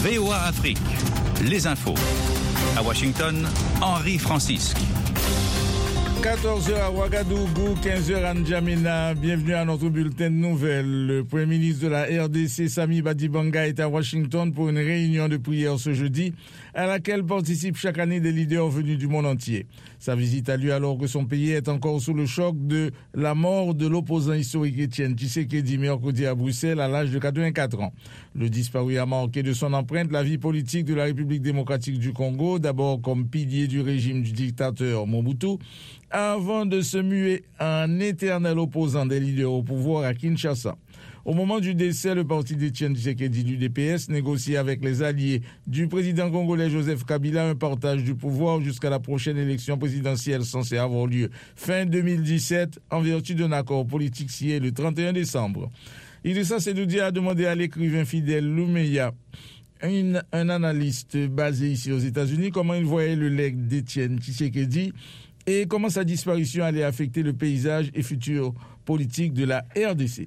VOA Afrique, les infos. À Washington, Henri Francisque. 14h à Ouagadougou, 15h à N'Djamena. Bienvenue à notre bulletin de nouvelles. Le Premier ministre de la RDC, Sami Badibanga, est à Washington pour une réunion de prière ce jeudi, à laquelle participent chaque année des leaders venus du monde entier. Sa visite a lieu alors que son pays est encore sous le choc de la mort de l'opposant historique Étienne Tshisekedi mercredi à Bruxelles à l'âge de 84 ans. Le disparu a marqué de son empreinte la vie politique de la République démocratique du Congo, d'abord comme pilier du régime du dictateur Mobutu, avant de se muer en éternel opposant des leaders au pouvoir à Kinshasa. Au moment du décès, le parti d'Étienne Tshisekedi du DPS négocie avec les alliés du président congolais Joseph Kabila un partage du pouvoir jusqu'à la prochaine élection présidentielle censée avoir lieu fin 2017 en vertu d'un accord politique signé le 31 décembre. Idrissa Sedoudi a demandé à l'écrivain Fidel Loumeya, un analyste basé ici aux États-Unis, comment il voyait le legs d'Étienne Tshisekedi et comment sa disparition allait affecter le paysage et futur politique de la RDC.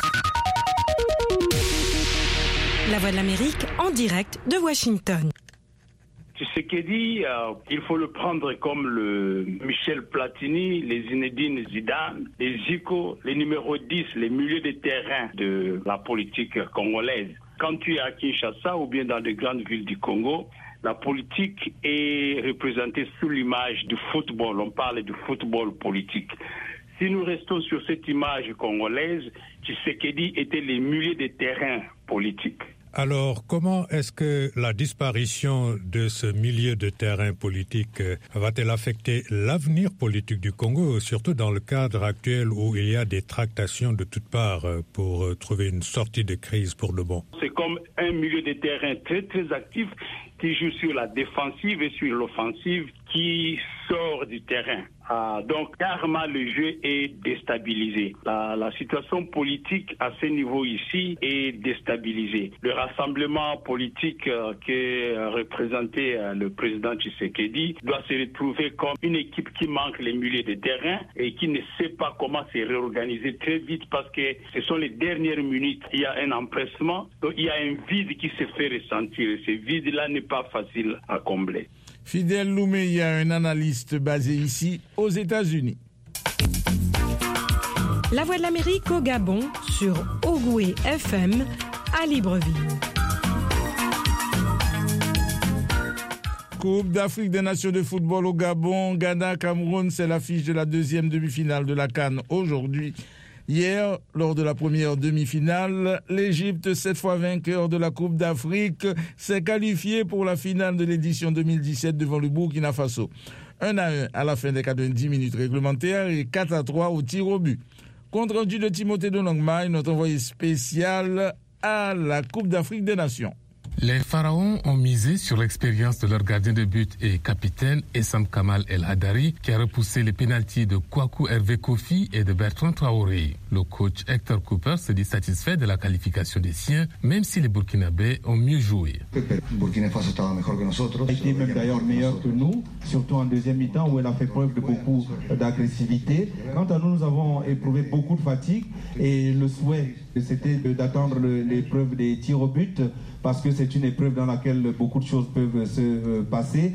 La Voix de l'Amérique en direct de Washington. Tshisekedi, il faut le prendre comme le Michel Platini, les Zinedine Zidane, les Zico, les numéros 10, les milieux de terrain de la politique congolaise. Quand tu es à Kinshasa ou bien dans les grandes villes du Congo, la politique est représentée sous l'image du football. On parle du football politique. Si nous restons sur cette image congolaise, Tshisekedi était les milieux de terrain politiques. Alors, comment est-ce que la disparition de ce milieu de terrain politique va-t-elle affecter l'avenir politique du Congo, surtout dans le cadre actuel où il y a des tractations de toutes parts pour trouver une sortie de crise pour le bon? C'est comme un milieu de terrain très très actif qui joue sur la défensive et sur l'offensive, qui sort du terrain. Donc, carrément, le jeu est déstabilisé. La situation politique à ce niveau ici est déstabilisée. Le rassemblement politique que représentait le président Tshisekedi doit se retrouver comme une équipe qui manque les milieux de terrain et qui ne sait pas comment se réorganiser très vite parce que ce sont les dernières minutes. Il y a un empressement, donc il y a un vide qui se fait ressentir. Et ce vide-là n'est pas facile à combler. Fidel Loumeya, un analyste basé ici aux États-Unis. La Voix de l'Amérique au Gabon sur Ogoué FM à Libreville. Coupe d'Afrique des Nations de football au Gabon, Ghana-Cameroun, c'est l'affiche de la deuxième demi-finale de la CAN aujourd'hui. Hier, lors de la première demi-finale, l'Égypte, cette fois vainqueur de la Coupe d'Afrique, s'est qualifiée pour la finale de l'édition 2017 devant le Burkina Faso. 1-1 à la fin des 90 minutes réglementaires et 4-3 au tir au but. Compte rendu de Timothée Donangmai, notre envoyé spécial à la Coupe d'Afrique des Nations. Les Pharaons ont misé sur l'expérience de leur gardien de but et capitaine Essam Kamal El Hadari qui a repoussé les pénaltys de Kwaku Hervé Kofi et de Bertrand Traoré. Le coach Hector Cooper se dit satisfait de la qualification des siens, même si les Burkinabés ont mieux joué. Burkina Faso estaba mejor que nosotros. Elle était même d'ailleurs meilleure que nous, surtout en deuxième mi-temps où elle a fait preuve de beaucoup d'agressivité. Quant à nous, nous avons éprouvé beaucoup de fatigue et le souhait c'était d'attendre l'épreuve des tirs au but parce que c'est une épreuve dans laquelle beaucoup de choses peuvent se passer.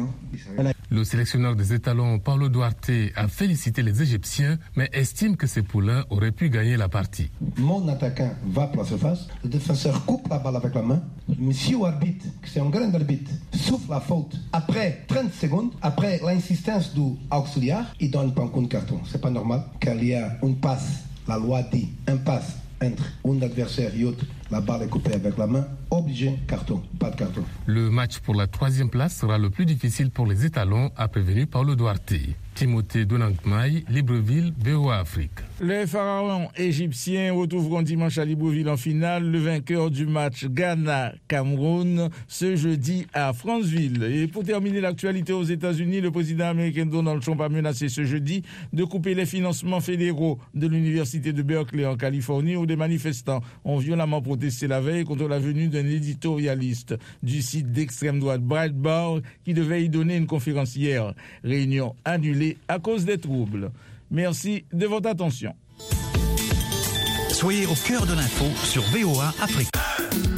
Le sélectionneur des étalons, Paulo Duarte, a félicité les Égyptiens, mais estime que ses poulains auraient pu gagner la partie. Mon attaquant va pour la surface, le défenseur coupe la balle avec la main. Monsieur l'arbitre, c'est un grand arbitre, souffle la faute. Après 30 secondes, après l'insistance du auxiliaire, il donne pas un coup de carton. C'est pas normal, car il y a une passe. La loi dit un passe entre un adversaire et l'autre, la balle est coupée avec la main, obligé, carton, pas de carton. Le match pour la 3e place sera le plus difficile pour les étalons, a prévenu Paulo Duarte. Timothée Donangmai, Libreville, VOA Afrique. Les pharaons égyptiens retrouveront dimanche à Libreville en finale le vainqueur du match Ghana-Cameroun ce jeudi à Franceville. Et pour terminer l'actualité aux États-Unis, le président américain Donald Trump a menacé ce jeudi de couper les financements fédéraux de l'université de Berkeley en Californie où des manifestants ont violemment protesté la veille contre la venue d'un éditorialiste du site d'extrême droite Breitbart qui devait y donner une conférence hier. Réunion annulée à cause des troubles. Merci de votre attention. Soyez au cœur de l'info sur VOA Afrique.